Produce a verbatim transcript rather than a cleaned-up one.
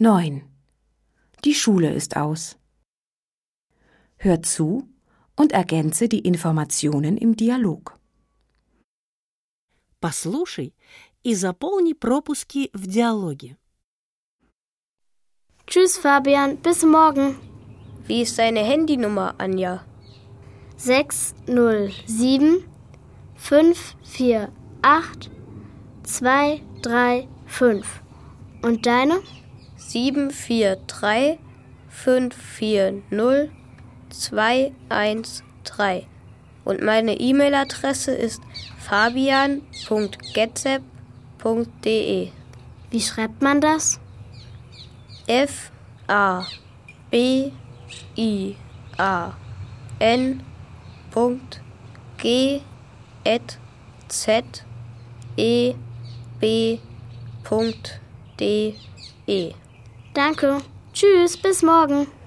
neun. Die Schule ist aus. Hör zu und ergänze die Informationen im Диалог. Послушай и заполни пропуски в диалоге. Tschüss, Fabian. Bis morgen. Wie ist deine Handynummer, Anja? sechs null sieben fünf vier acht zwei drei fünf. Und deine? sieben vier drei fünf vier null zwei eins drei. Und meine E-Mail-Adresse ist fabian punkt getzep punkt de. Wie schreibt man das? F A B I A N Punkt G at Z E B Punkt de. Danke. Tschüss, bis morgen.